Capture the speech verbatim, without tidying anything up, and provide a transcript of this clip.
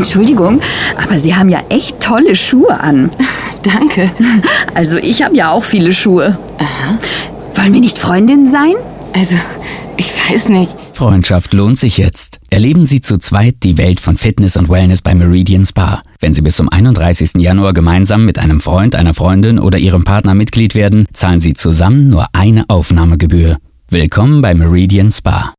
Entschuldigung, aber Sie haben ja echt tolle Schuhe an. Danke. Also ich habe ja auch viele Schuhe. Aha. Wollen wir nicht Freundinnen sein? Also, ich weiß nicht. Freundschaft lohnt sich jetzt. Erleben Sie zu zweit die Welt von Fitness und Wellness bei Meridian Spa. Wenn Sie bis zum einunddreißigsten Januar gemeinsam mit einem Freund, einer Freundin oder Ihrem Partner Mitglied werden, zahlen Sie zusammen nur eine Aufnahmegebühr. Willkommen bei Meridian Spa.